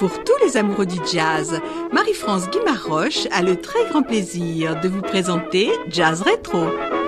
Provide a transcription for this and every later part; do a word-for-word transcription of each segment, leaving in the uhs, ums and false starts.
Pour tous les amoureux du jazz, Marie-France Guimard-Roche a le très grand plaisir de vous présenter Jazz Rétro.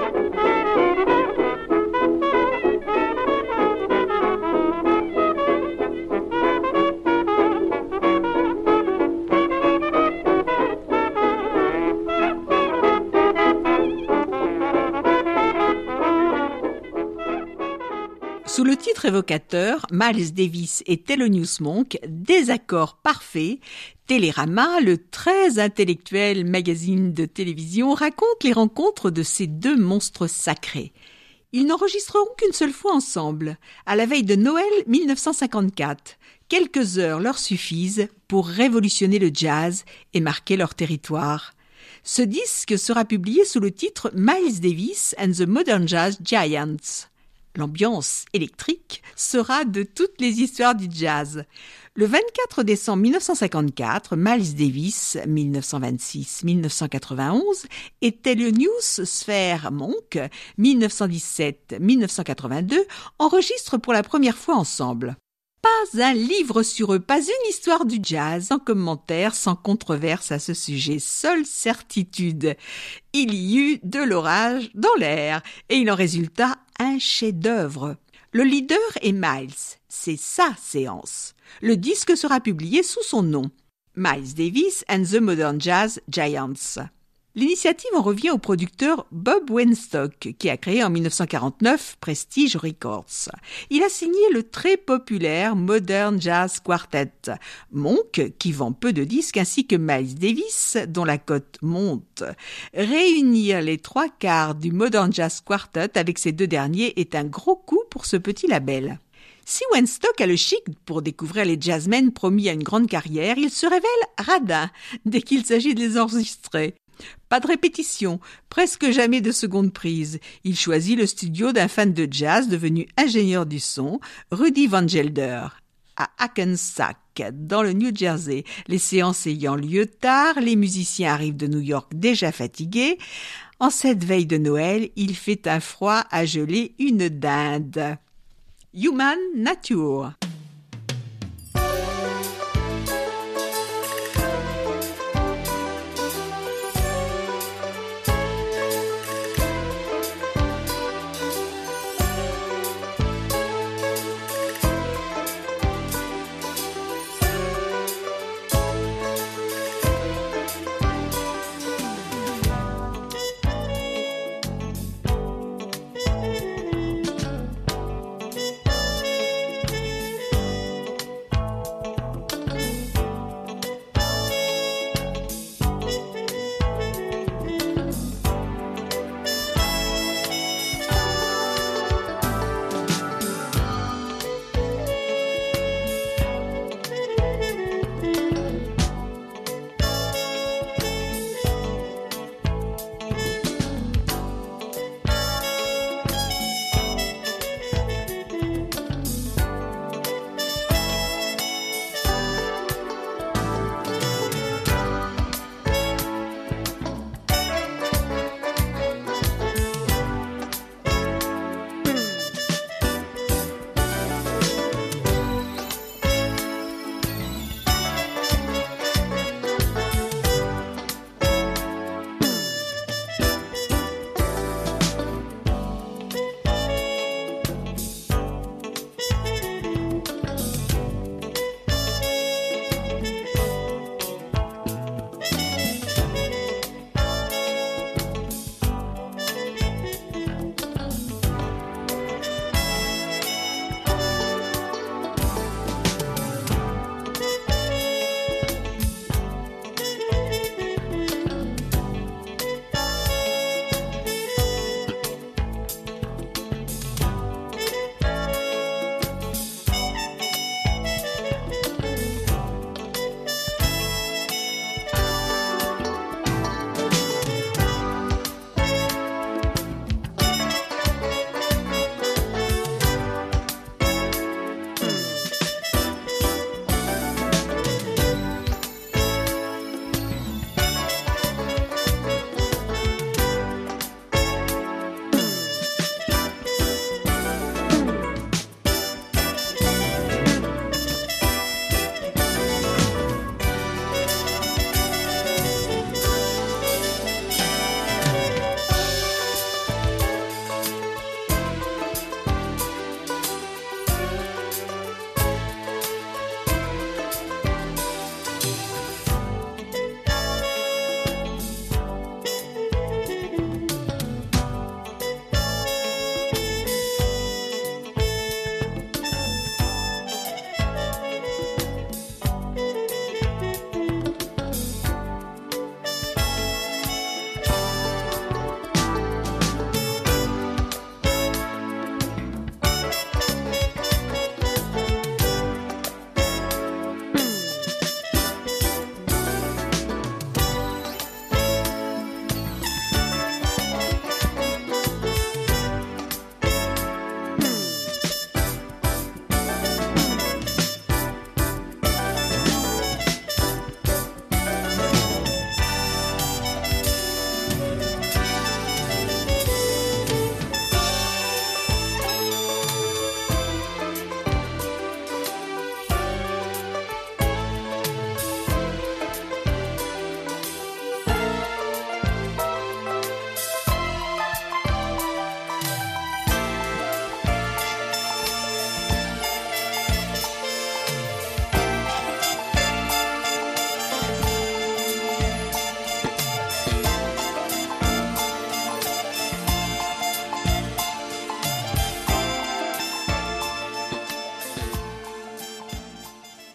Sous le titre évocateur, Miles Davis et Thelonious Monk, désaccord parfait, Télérama, le très intellectuel magazine de télévision, raconte les rencontres de ces deux monstres sacrés. Ils n'enregistreront qu'une seule fois ensemble, à la veille de Noël mille neuf cent cinquante-quatre. Quelques heures leur suffisent pour révolutionner le jazz et marquer leur territoire. Ce disque sera publié sous le titre Miles Davis and the Modern Jazz Giants. L'ambiance électrique sera de toutes les histoires du jazz. Le vingt-quatre décembre mille neuf cent cinquante-quatre, Miles Davis, mille neuf cent vingt-six à mille neuf cent quatre-vingt-onze, et Thelonious Sphere Monk, mille neuf cent dix-sept à mille neuf cent quatre-vingt-deux, enregistrent pour la première fois ensemble. Pas un livre sur eux, pas une histoire du jazz, sans commentaire, sans controverse à ce sujet, seule certitude. Il y eut de l'orage dans l'air, et il en résulta un chef-d'œuvre. Le leader est Miles, c'est sa séance. Le disque sera publié sous son nom, Miles Davis and the Modern Jazz Giants. L'initiative en revient au producteur Bob Weinstock, qui a créé en mille neuf cent quarante-neuf Prestige Records. Il a signé le très populaire Modern Jazz Quartet. Monk, qui vend peu de disques, ainsi que Miles Davis, dont la cote monte. Réunir les trois quarts du Modern Jazz Quartet avec ces deux derniers est un gros coup pour ce petit label. Si Weinstock a le chic pour découvrir les jazzmen promis à une grande carrière, il se révèle radin dès qu'il s'agit de les enregistrer. Pas de répétition, presque jamais de seconde prise. Il choisit le studio d'un fan de jazz devenu ingénieur du son, Rudy Van Gelder, à Hackensack, dans le New Jersey. Les séances ayant lieu tard, les musiciens arrivent de New York déjà fatigués. En cette veille de Noël, il fait un froid à geler une dinde. Human Nature.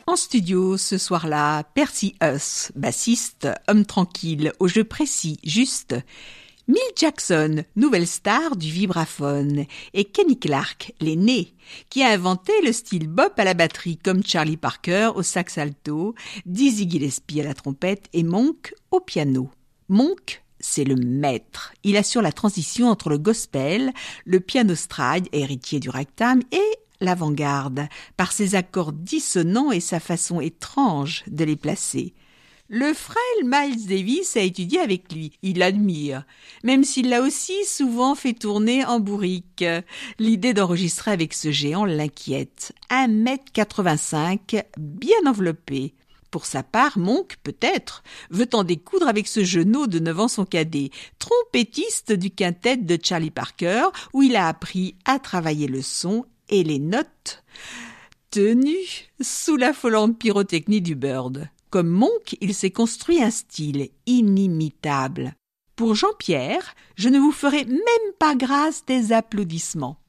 En studio, ce soir-là, Percy Huss, bassiste, homme tranquille, au jeu précis, juste. Milt Jackson, nouvelle star du vibraphone. Et Kenny Clarke, l'aîné, qui a inventé le style bop à la batterie, comme Charlie Parker au sax alto, Dizzy Gillespie à la trompette et Monk au piano. Monk, c'est le maître. Il assure la transition entre le gospel, le piano stride, héritier du ragtime, et l'avant-garde, par ses accords dissonants et sa façon étrange de les placer. Le frêle Miles Davis a étudié avec lui, il l'admire, même s'il l'a aussi souvent fait tourner en bourrique. L'idée d'enregistrer avec ce géant l'inquiète. un mètre quatre-vingt-cinq, bien enveloppé. Pour sa part, Monk, peut-être, veut en découdre avec ce genou de neuf ans son cadet, trompettiste du quintet de Charlie Parker, où il a appris à travailler le son et les notes tenues sous l'affolante pyrotechnie du Bird. Comme Monk, il s'est construit un style inimitable. Pour Jean-Pierre, je ne vous ferai même pas grâce des applaudissements.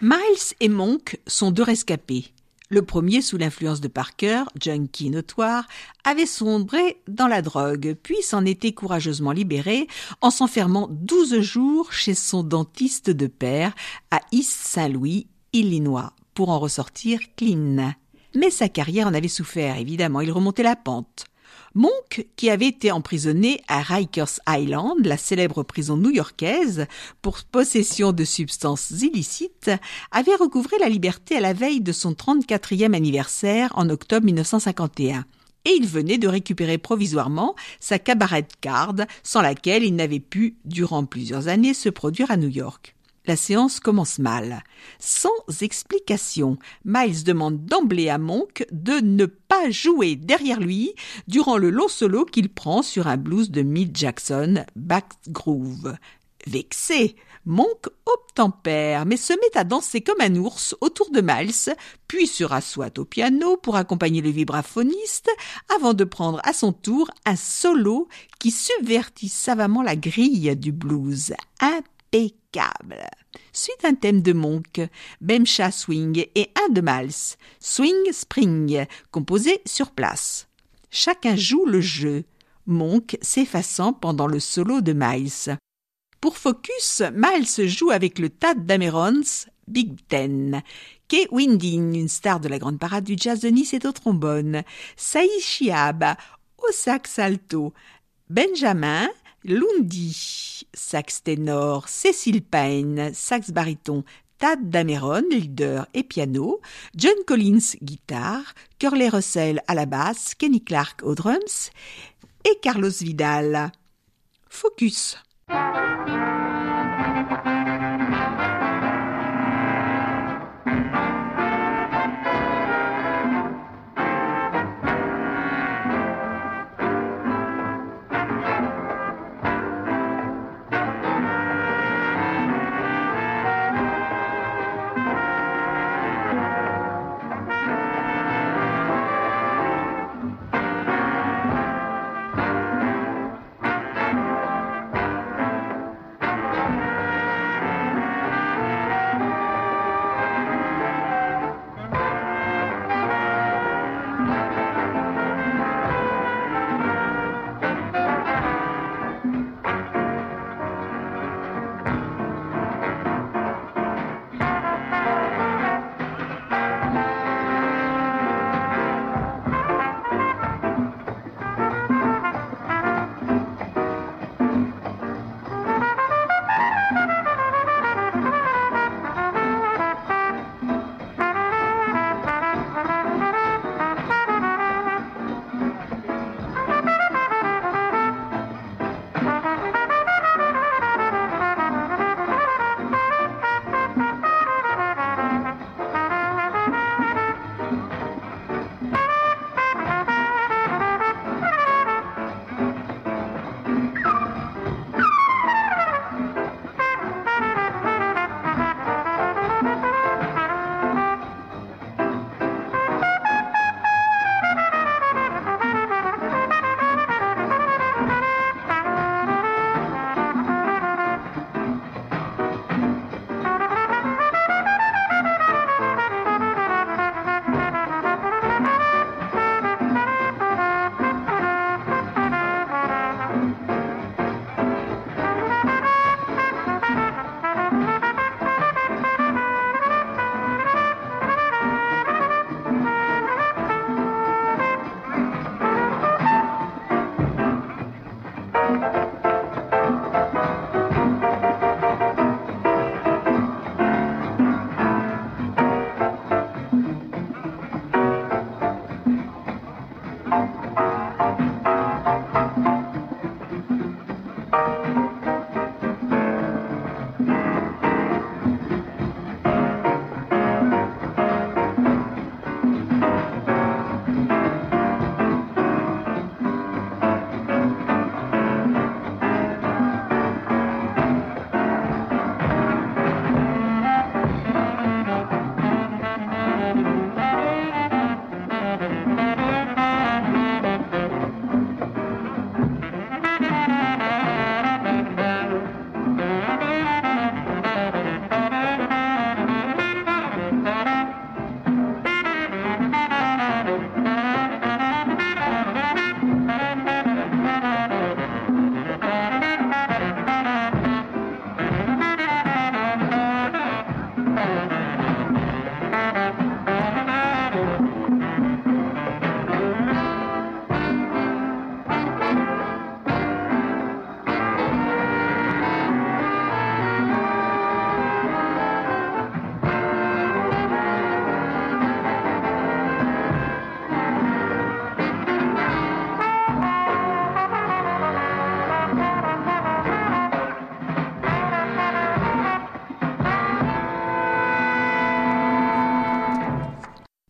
Miles et Monk sont deux rescapés. Le premier, sous l'influence de Parker, junkie notoire, avait sombré dans la drogue, puis s'en était courageusement libéré en s'enfermant douze jours chez son dentiste de père à East Saint-Louis, Illinois, pour en ressortir clean. Mais sa carrière en avait souffert, évidemment, il remontait la pente. Monk, qui avait été emprisonné à Rikers Island, la célèbre prison new-yorkaise, pour possession de substances illicites, avait recouvré la liberté à la veille de son trente-quatrième anniversaire en octobre mille neuf cent cinquante et un. Et il venait de récupérer provisoirement sa cabaret card, sans laquelle il n'avait pu, durant plusieurs années, se produire à New York. La séance commence mal. Sans explication, Miles demande d'emblée à Monk de ne pas jouer derrière lui durant le long solo qu'il prend sur un blues de Milt Jackson, Back Groove. Vexé, Monk obtempère, mais se met à danser comme un ours autour de Miles, puis se rassoit au piano pour accompagner le vibraphoniste, avant de prendre à son tour un solo qui subvertit savamment la grille du blues. Impeccable. Suite un thème de Monk, Bemcha Swing et un de Miles, Swing Spring, composé sur place. Chacun joue le jeu, Monk s'effaçant pendant le solo de Miles. Pour Focus, Miles joue avec le Tadd Dameron's Big Ten, Kay Winding, une star de la grande parade du jazz de Nice, est au trombone, Saïd Shihab au sax alto, Benjamin Lundy, sax ténor, Cécile Payne, sax baryton, Tadd Dameron, leader et piano, John Collins, guitare, Curly Russell à la basse, Kenny Clark aux drums et Carlos Vidal. Focus.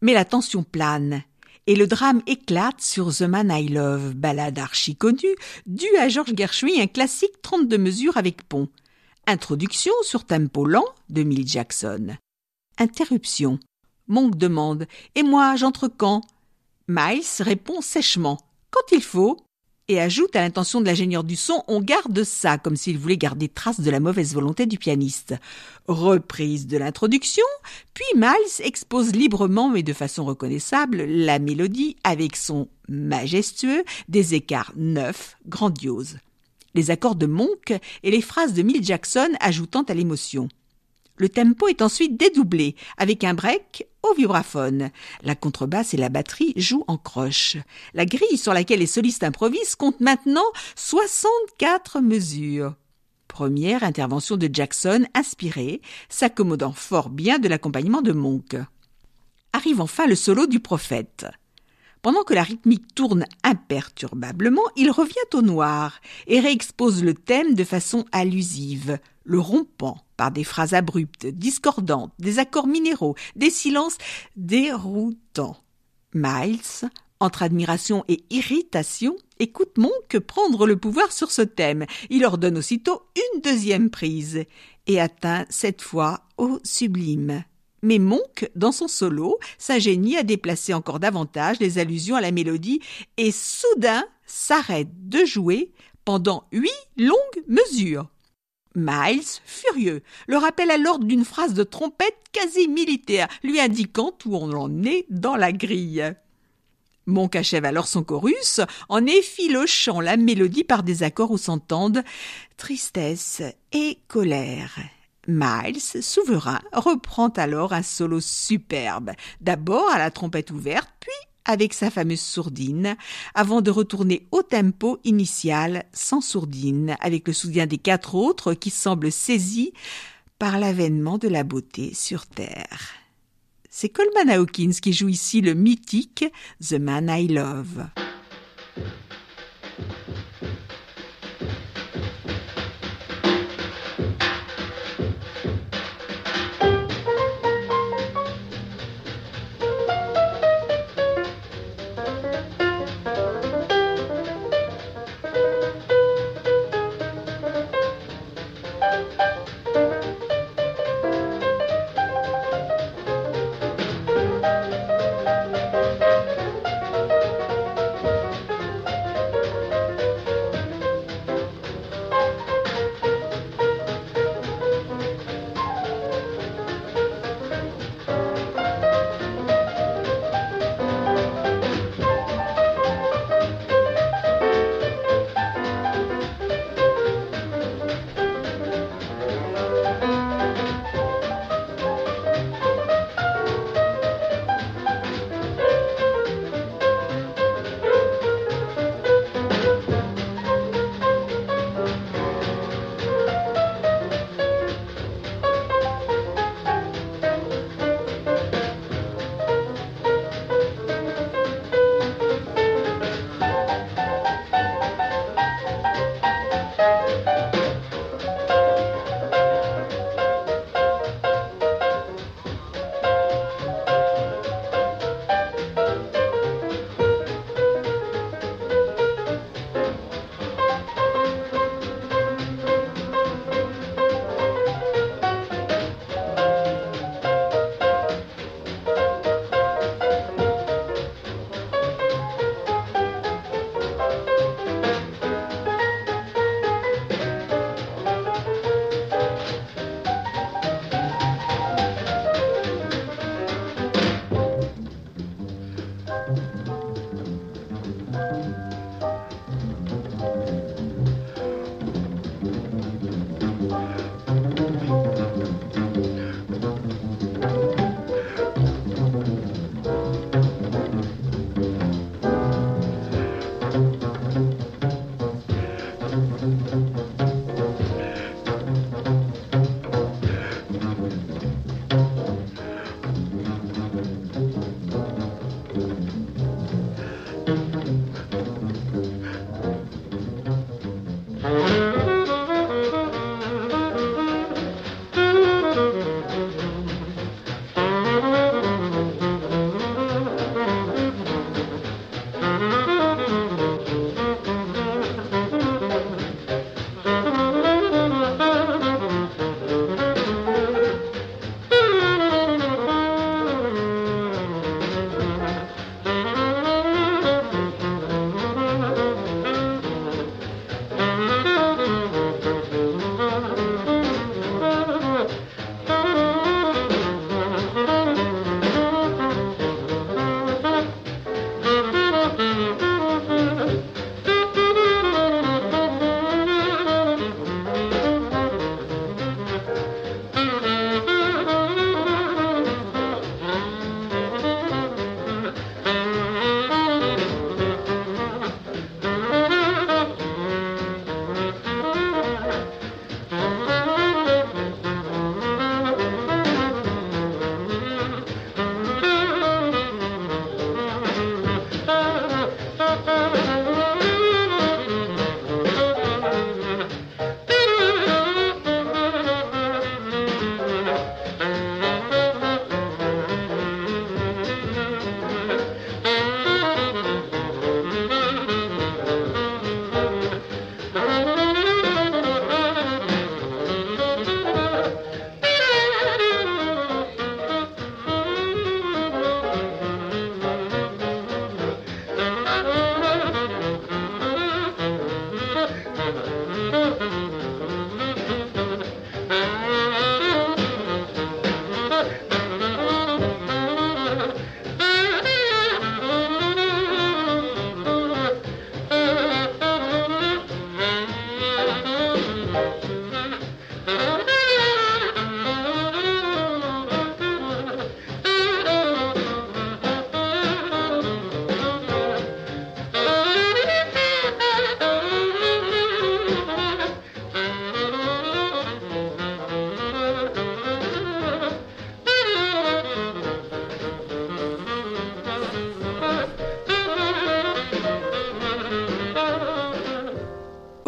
Mais la tension plane et le drame éclate sur The Man I Love, ballade archi connue, due à George Gershwin, un classique trente-deux mesures avec pont. Introduction sur tempo lent de Millie Jackson. Interruption. Monk demande « Et moi, j'entre quand ?» Miles répond sèchement « Quand il faut » et ajoute à l'intention de l'ingénieur du son « On garde ça » comme s'il voulait garder trace de la mauvaise volonté du pianiste. Reprise de l'introduction, puis Miles expose librement mais de façon reconnaissable la mélodie avec son majestueux des écarts neufs, grandioses. Les accords de Monk et les phrases de Millie Jackson ajoutant à l'émotion. Le tempo est ensuite dédoublé avec un break au vibraphone. La contrebasse et la batterie jouent en croche. La grille sur laquelle les solistes improvisent compte maintenant soixante-quatre mesures. Première intervention de Jackson inspirée, s'accommodant fort bien de l'accompagnement de Monk. Arrive enfin le solo du prophète. Pendant que la rythmique tourne imperturbablement, il revient au noir et réexpose le thème de façon allusive, le rompant par des phrases abruptes, discordantes, des accords minéraux, des silences déroutants. Miles, entre admiration et irritation, écoute Monk prendre le pouvoir sur ce thème. Il ordonne aussitôt une deuxième prise et atteint cette fois au sublime. Mais Monk, dans son solo, s'ingénie à déplacer encore davantage les allusions à la mélodie et soudain s'arrête de jouer pendant huit longues mesures. Miles, furieux, le rappelle à l'ordre d'une phrase de trompette quasi militaire, lui indiquant où on en est dans la grille. Monk achève alors son chorus en effilochant la mélodie par des accords où s'entendent tristesse et colère. Miles, souverain, reprend alors un solo superbe, d'abord à la trompette ouverte, puis avec sa fameuse sourdine, avant de retourner au tempo initial sans sourdine, avec le soutien des quatre autres qui semblent saisis par l'avènement de la beauté sur terre. C'est Coleman Hawkins qui joue ici le mythique The Man I Love.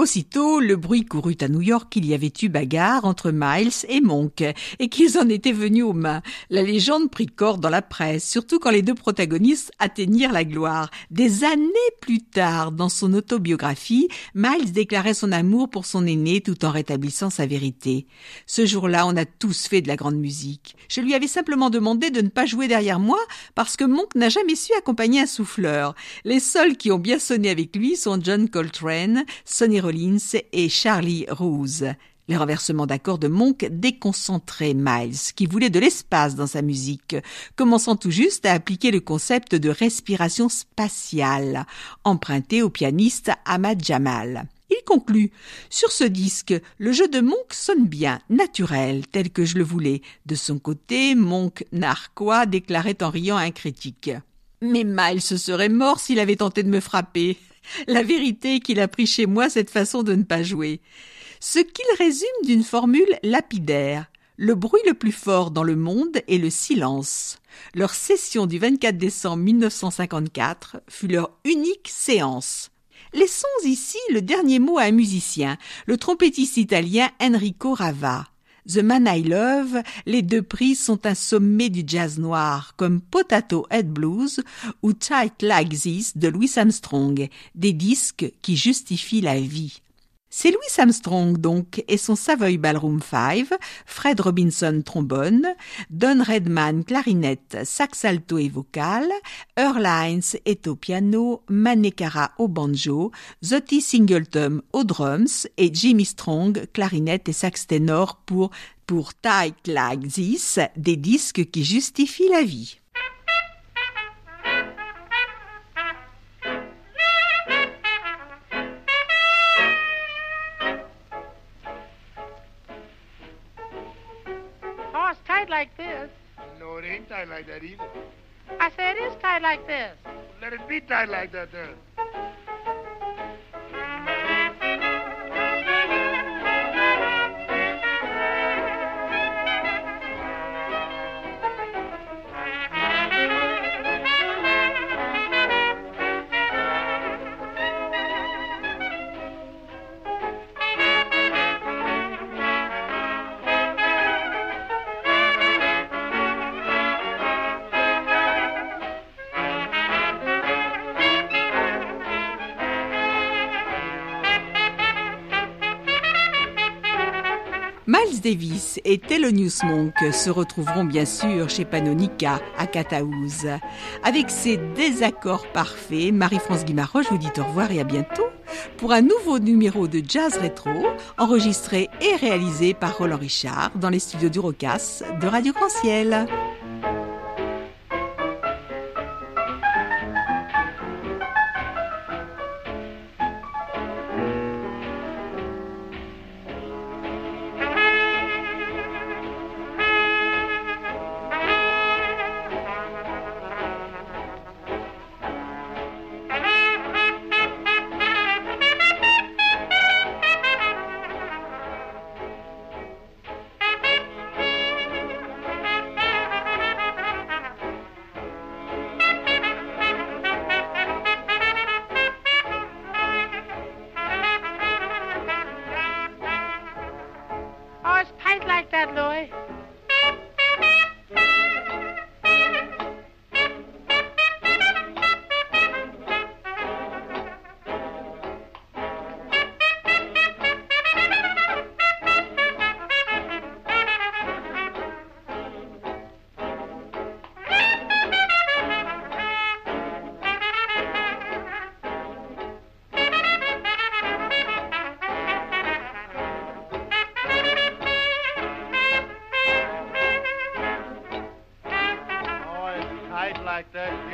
Aussitôt, le bruit courut à New York qu'il y avait eu bagarre entre Miles et Monk et qu'ils en étaient venus aux mains. La légende prit corps dans la presse, surtout quand les deux protagonistes atteignirent la gloire. Des années plus tard, dans son autobiographie, Miles déclarait son amour pour son aîné tout en rétablissant sa vérité. Ce jour-là, on a tous fait de la grande musique. Je lui avais simplement demandé de ne pas jouer derrière moi parce que Monk n'a jamais su accompagner un souffleur. Les seuls qui ont bien sonné avec lui sont John Coltrane, Sonny Rollins et Charlie Rose. Les renversements d'accords de Monk déconcentraient Miles, qui voulait de l'espace dans sa musique, commençant tout juste à appliquer le concept de respiration spatiale, emprunté au pianiste Ahmad Jamal. Il conclut « Sur ce disque, le jeu de Monk sonne bien, naturel, tel que je le voulais. » De son côté, Monk narquois déclarait en riant à un critique « Mais Miles serait mort s'il avait tenté de me frapper. La vérité est qu'il a pris chez moi cette façon de ne pas jouer. » Ce qu'il résume d'une formule lapidaire. Le bruit le plus fort dans le monde est le silence. Leur session du vingt-quatre décembre mille neuf cent cinquante-quatre fut leur unique séance. Laissons ici le dernier mot à un musicien, le trompettiste italien Enrico Rava. The Man I Love, les deux prises sont un sommet du jazz noir, comme Potato Head Blues ou Tight Like This de Louis Armstrong, des disques qui justifient la vie. C'est Louis Armstrong donc et son Savoy Ballroom cinq, Fred Robinson trombone, Don Redman clarinette, sax alto et vocal, Earl Hines est au piano, Manekara au banjo, Zotty Singleton aux drums et Jimmy Strong clarinette et sax ténor pour pour Tight Like This, des disques qui justifient la vie. Tight like this. No, it ain't tight like that either. I said it is tight like this. Let it be tight like that then. Miles Davis et Thelonious Monk se retrouveront bien sûr chez Panonica à Catahouz. Avec ses désaccords parfaits, Marie-France Guimarães vous dit au revoir et à bientôt pour un nouveau numéro de Jazz Rétro enregistré et réalisé par Roland Richard dans les studios du Rocas de Radio Grand Ciel. Like that, Louis. Like that.